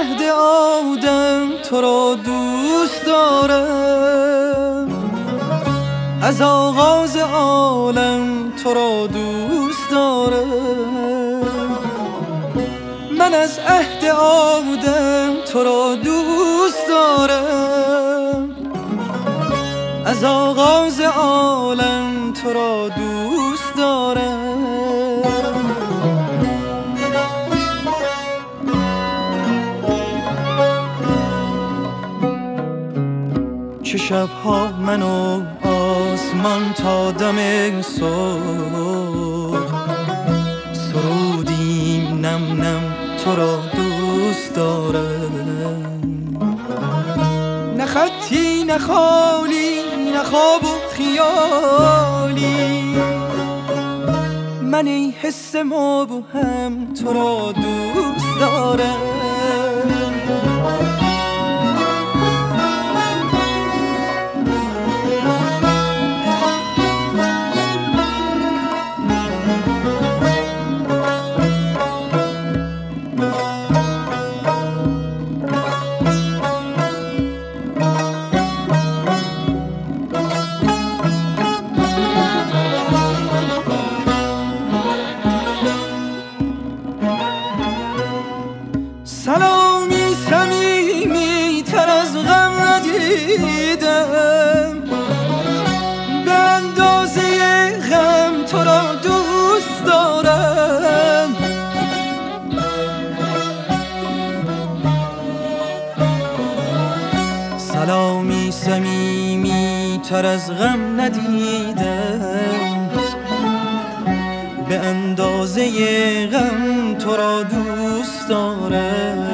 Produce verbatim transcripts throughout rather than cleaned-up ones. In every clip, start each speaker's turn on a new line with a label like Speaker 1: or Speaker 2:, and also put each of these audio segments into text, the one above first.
Speaker 1: عهد آدم تو را دوست دارم، از آغاز عالم تو را دوست دارم. من از عهد آدم تو را دوست دارم، از آغاز عالم تو را دوست دارم. چه شبها من و آسمان تا دم صبح سرودیم نم نم تو را دوست دارم. نه خطی نه خالی نه خواب و خیالی، من ای حس مبهم تو را دوست دارم. سلامی صمیمی تر از غم ندیدم، به اندازه غم تو را دوست دارم. سلامی صمیمی تر از غم ندیدم، به اندازه غم تو را دوست دارم.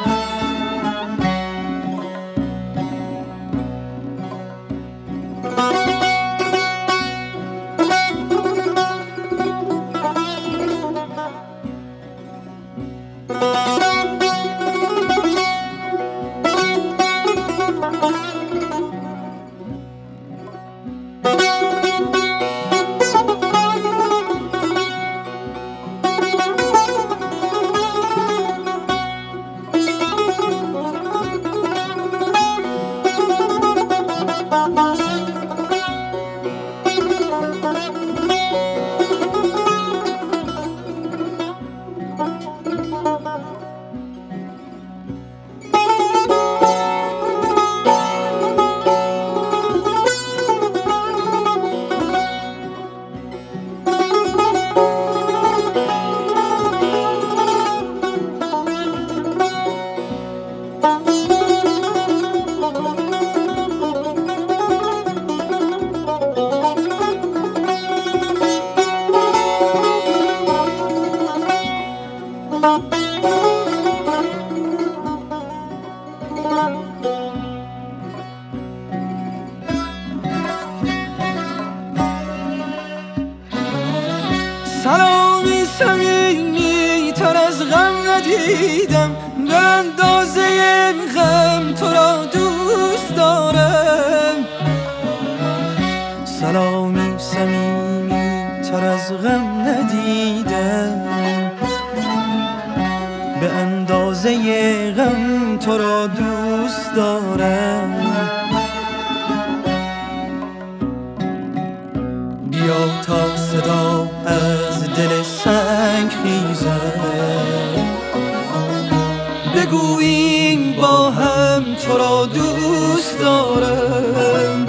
Speaker 1: سلامی صمیمی تر از غم ندیدم، به اندازه غم تو را دوست دارم. سلامی صمیمی تر از غم ندیدم، به اندازه غم تو را دوست دارم. بیا تا صدا از دل سنگ خیزد، بگوییم با هم تو را دوست دارم.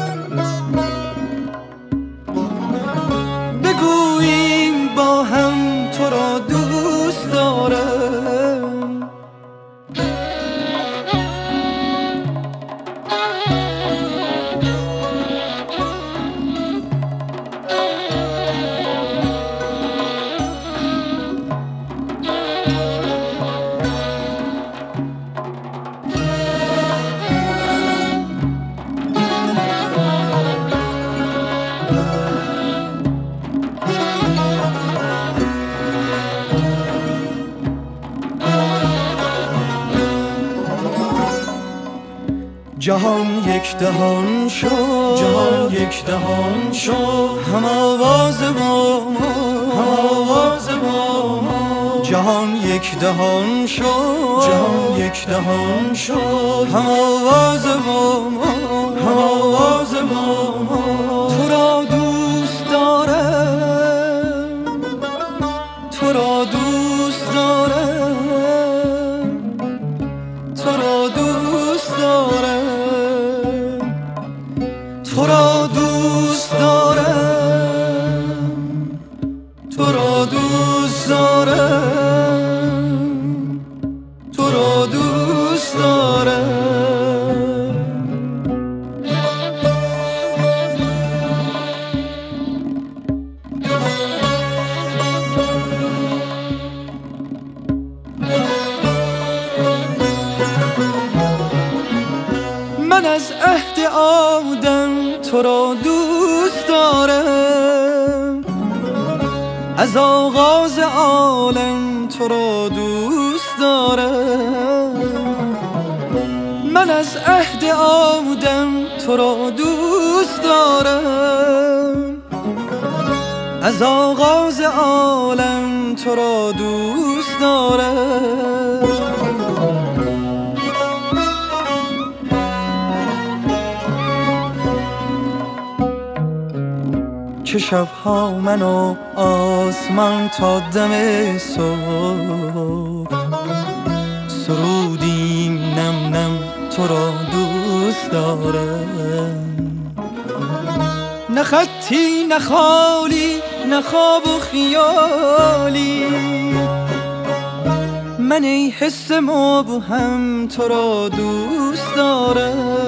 Speaker 1: بگوییم با هم تو را دوست دارم. جهان یک دهان شد، جهان یک دهان شد، هم آواز ما، هم آواز ما. جهان یک یک دهان شد،
Speaker 2: جهان یک دهان شد.
Speaker 1: هم آواز ما، هم آواز ما، تو را دوست دارم، تو را دوست دارم، تو را دوست دارم، تو را دوست دارم، تو را دوست دارم، تو را دوست دارم. من از عهد آدم تو را دوست دارم، از آغاز عالم تو را دوست دارم. من از عهد آدم تو را دوست دارم، از آغاز عالم تو را دوست دارم. چه شبها من و آسمان تا دم صبح سرودیم نم نم تو را دوست دارم. نه خطی نه خالی نه خواب و خیالی، من ای حس مبهم تو را دوست دارم.